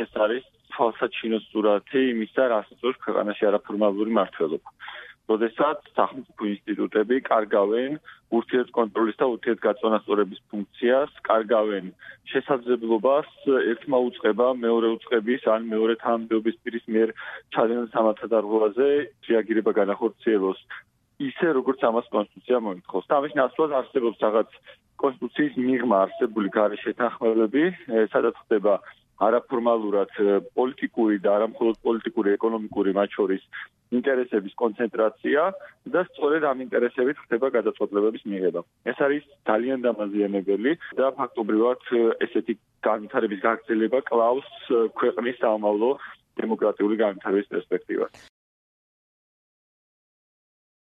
ეს არის თვალსაჩინო სურათი იმისა, რაც იწვევს ქვეყანაში არაფორმალური მმართველობა. როდესაც სახელმწიფო ინსტიტუტები კარგავენ ურთიერთკონტროლის და ურთიერთგაწონასწორების ფუნქციას, კარგავენ შესაძლებლობას ერთმა უწყება მეორე უწყების ან მეორე თანამდებობის პირის მიერ ჩადენილ სამართალდარღვევაზე რეაგირება განახორციელოს ისე, როგორც ამას კონსტიტუცია მოითხოვს. ამის ნაცვლად არსებობს რაღაც კონსტიტუციის მიღმა არსებული გარე შეთანხმებები, სადაც ხდება არაფორმალურად პოლიტიკური და არამხოლოდ პოლიტიკური, ეკონომიკური მათ შორის ინტერესების კონცენტრაცია და სწორედ ამ ინტერესებით ხდება გადაწყვეტილებების მიღება. ეს არის ძალიან დამაზიანებელი და ფაქტობრივად ესეთი განვითარების გაგრძელება კლავს ქვეყნის საომავლო დემოკრატიული განვითარების პერსპექტივას.